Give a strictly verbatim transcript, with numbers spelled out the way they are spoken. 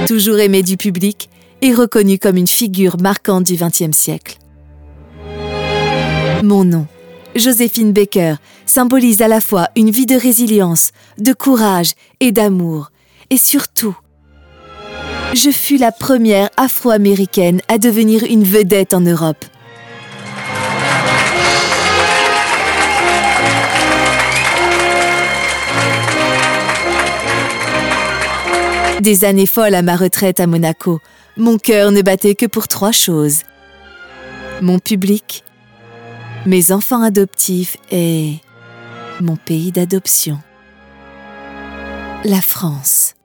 Toujours aimée du public et reconnue comme une figure marquante du vingtième siècle. Mon nom, Joséphine Baker, symbolise à la fois une vie de résilience, de courage et d'amour. Et surtout, je fus la première Afro-américaine à devenir une vedette en Europe. Des années folles à ma retraite à Monaco, mon cœur ne battait que pour trois choses. Mon public, mes enfants adoptifs et mon pays d'adoption, la France.